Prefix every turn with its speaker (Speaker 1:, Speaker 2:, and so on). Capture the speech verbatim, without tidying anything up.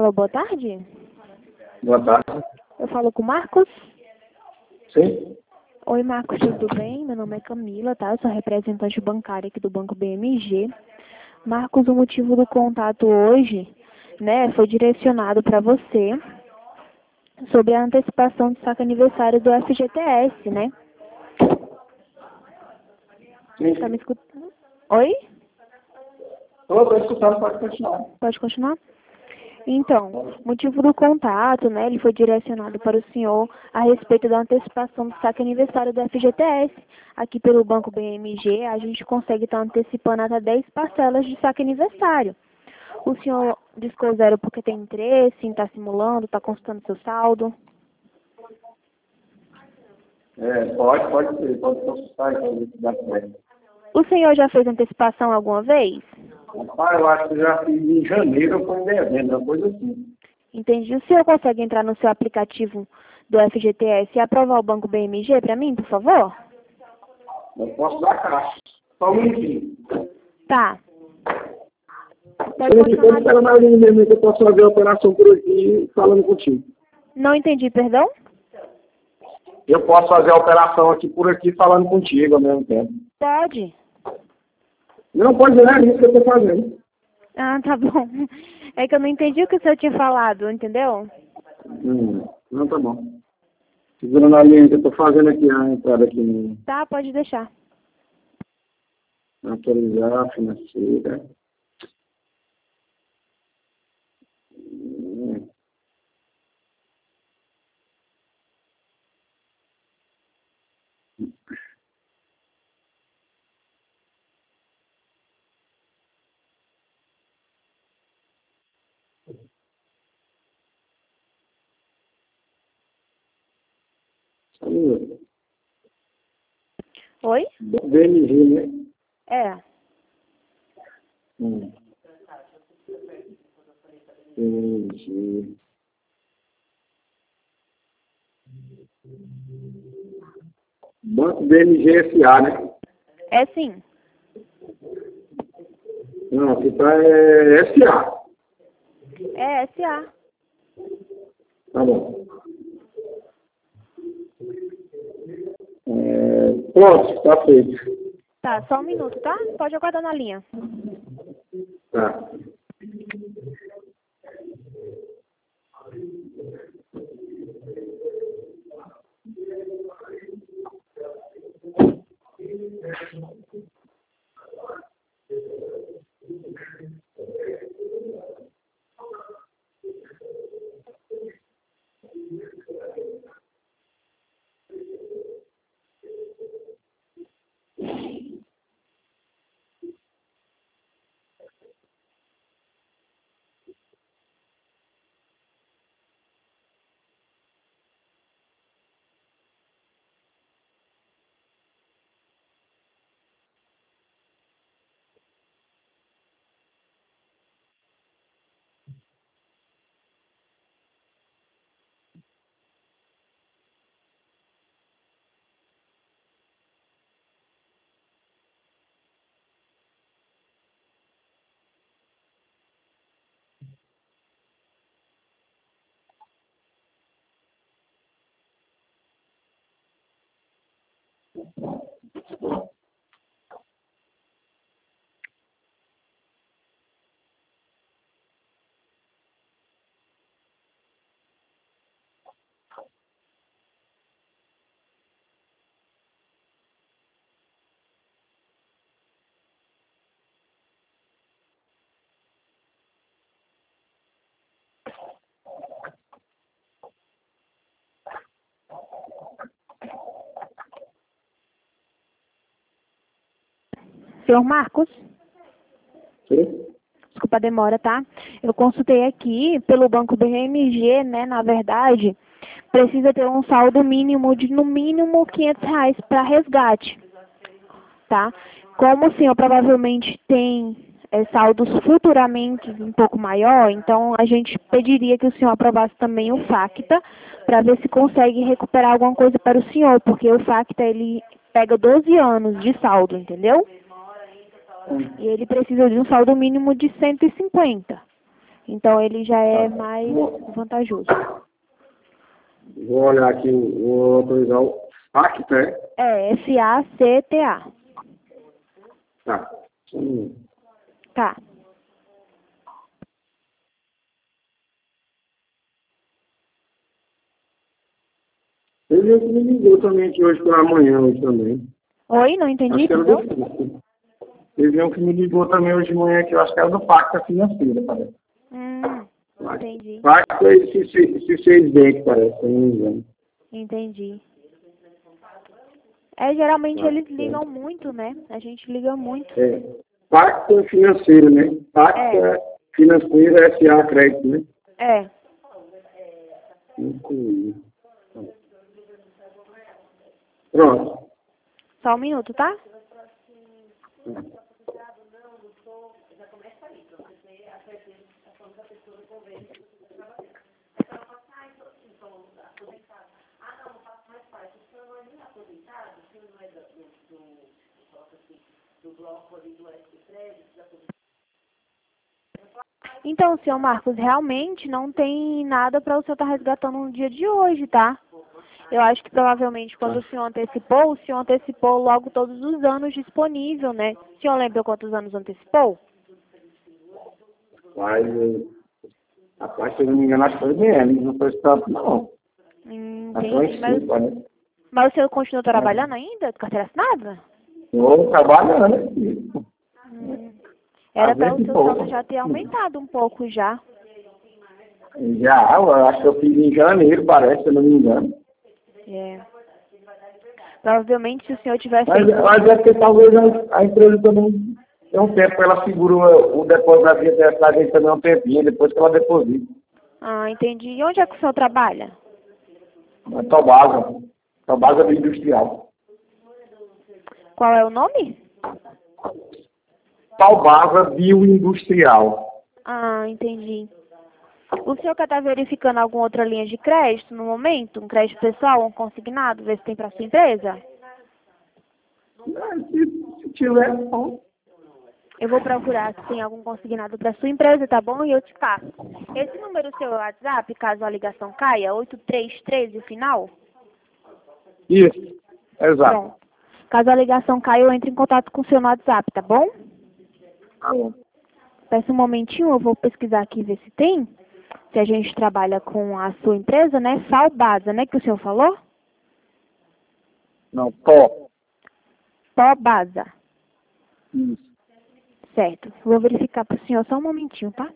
Speaker 1: Alô, boa tarde.
Speaker 2: Boa tarde.
Speaker 1: Eu falo com o Marcos?
Speaker 2: Sim?
Speaker 1: Oi, Marcos, tudo bem? Meu nome é Camila, tá? Eu sou representante bancária aqui do Banco B M G. Marcos, o motivo do contato hoje, né, foi direcionado para você sobre a antecipação do saque aniversário do F G T S, né?
Speaker 2: Sim.
Speaker 1: Tá me escutando? Oi?
Speaker 2: Estou escutando, pode continuar.
Speaker 1: Pode continuar? Então, o motivo do contato, né, ele foi direcionado para o senhor a respeito da antecipação do saque aniversário do F G T S. Aqui pelo Banco B M G, a gente consegue estar antecipando até dez parcelas de saque aniversário. O senhor discou zero porque tem interesse em estar simulando, está consultando seu saldo?
Speaker 2: É, pode, pode ser, pode consultar então, se dá certo.
Speaker 1: O senhor já fez antecipação alguma vez?
Speaker 2: Rapaz, eu acho que já fiz em janeiro ou foi em dezembro, uma coisa assim.
Speaker 1: Entendi. O senhor consegue entrar no seu aplicativo do F G T S e aprovar o Banco B M G para mim, por favor?
Speaker 2: Eu posso dar caixa. Só um minutinho.
Speaker 1: Tá. Pode
Speaker 2: Eu
Speaker 1: continuar.
Speaker 2: espero na linha mesmo que eu posso fazer a operação por aqui falando contigo.
Speaker 1: Não entendi, perdão?
Speaker 2: Eu posso fazer a operação aqui por aqui falando contigo ao mesmo tempo.
Speaker 1: Pode.
Speaker 2: Não, pode não, é isso que eu estou fazendo.
Speaker 1: Ah, tá bom. É que eu não entendi o que o senhor tinha falado, entendeu?
Speaker 2: Hum, não, tá bom. Segurando a linha que eu estou fazendo aqui, a entrada aqui no
Speaker 1: Tá, pode deixar.
Speaker 2: atualizar financeira. Hum. Só um minuto.
Speaker 1: Oi?
Speaker 2: B M G, né?
Speaker 1: É.
Speaker 2: Hum. B M G. Banco B M G S A, né?
Speaker 1: É sim.
Speaker 2: Não, aqui tá é S A.
Speaker 1: É S A.
Speaker 2: Tá bom. É, pronto, tá feito.
Speaker 1: Tá, só um minuto, tá? Pode aguardar na linha.
Speaker 2: Tá.
Speaker 1: Senhor Marcos?
Speaker 2: Sim?
Speaker 1: Desculpa a demora, tá? Eu consultei aqui pelo Banco B M G, né? Na verdade, precisa ter um saldo mínimo de, no mínimo, quinhentos reais para resgate, tá? Como o senhor provavelmente tem é, saldos futuramente um pouco maior, então a gente pediria que o senhor aprovasse também o FACTA para ver se consegue recuperar alguma coisa para o senhor, porque o FACTA, ele pega doze anos de saldo, entendeu? E ele precisa de um saldo mínimo de cento e cinquenta. Então ele já é
Speaker 2: Tá.
Speaker 1: mais
Speaker 2: Vou,
Speaker 1: vantajoso.
Speaker 2: vou olhar aqui, vou autorizar o FACTA, é?
Speaker 1: É, F A C T A.
Speaker 2: Tá. Hum.
Speaker 1: Tá.
Speaker 2: Ele é que me ligou também aqui hoje pela manhã, hoje também.
Speaker 1: Oi, não entendi,
Speaker 2: Acho que era
Speaker 1: perdão?
Speaker 2: do Teve um que me ligou também hoje de manhã, que eu acho que era do Pacta Financeira, parece.
Speaker 1: Hum, entendi.
Speaker 2: Pacta e C seis Bank, parece, se eu não me engano.
Speaker 1: Entendi. É, geralmente
Speaker 2: Tá,
Speaker 1: eles
Speaker 2: é.
Speaker 1: ligam muito, né? A gente liga muito.
Speaker 2: É. Pacta Financeira, né? Pacta
Speaker 1: É.
Speaker 2: Financeira S A Crédito, né?
Speaker 1: É.
Speaker 2: Incluir. Pronto.
Speaker 1: Só um minuto, tá? Então, senhor Marcos, realmente não tem nada para o senhor estar resgatando no dia de hoje, tá? Eu acho que provavelmente quando o senhor antecipou, o senhor antecipou logo todos os anos disponível, né? O senhor lembra quantos anos antecipou?
Speaker 2: Mas, rapaz, se eu não me engano, acho que foi menos, não foi tanto, não.
Speaker 1: Hum,
Speaker 2: Acho que foi
Speaker 1: entendi. Mas,
Speaker 2: cinco, né?
Speaker 1: mas o senhor continua trabalhando ainda? Carteira assinada?
Speaker 2: Estou trabalhando aqui.
Speaker 1: Hum,
Speaker 2: Há
Speaker 1: era para o
Speaker 2: vinte e
Speaker 1: seu
Speaker 2: pouco.
Speaker 1: saldo já ter aumentado um pouco já.
Speaker 2: Já, eu acho que eu fiz em janeiro, parece, se eu não me engano.
Speaker 1: É. Provavelmente se o senhor tivesse
Speaker 2: Mas,
Speaker 1: feito...
Speaker 2: mas é porque talvez a, a empresa também tem um tempo que ela segura o, o depósito da vida da gente também um tempinho, depois que ela deposita.
Speaker 1: Ah, entendi. E onde é que o senhor trabalha?
Speaker 2: Na Tobasa. Tobasa Industrial.
Speaker 1: Qual é o nome?
Speaker 2: Tobasa Bioindustrial.
Speaker 1: Ah, entendi. O senhor quer estar verificando alguma outra linha de crédito no momento? Um crédito pessoal, um consignado, ver se tem para sua empresa?
Speaker 2: Se, se tiver, bom.
Speaker 1: Eu vou procurar se tem algum consignado para sua empresa, tá bom? E eu te passo. Esse número seu é o WhatsApp, caso a ligação caia, oito três três o final?
Speaker 2: Isso, exato.
Speaker 1: Pronto. Caso a ligação caia, eu entro em contato com o seu no WhatsApp, tá bom?
Speaker 2: Tá bom.
Speaker 1: Peça um momentinho, eu vou pesquisar aqui e ver se tem. Se a gente trabalha com a sua empresa, né? Salbasa, né? Que o senhor falou?
Speaker 2: Não, Tó.
Speaker 1: Tobasa.
Speaker 2: Isso.
Speaker 1: Certo. Vou verificar para o senhor só um momentinho, tá?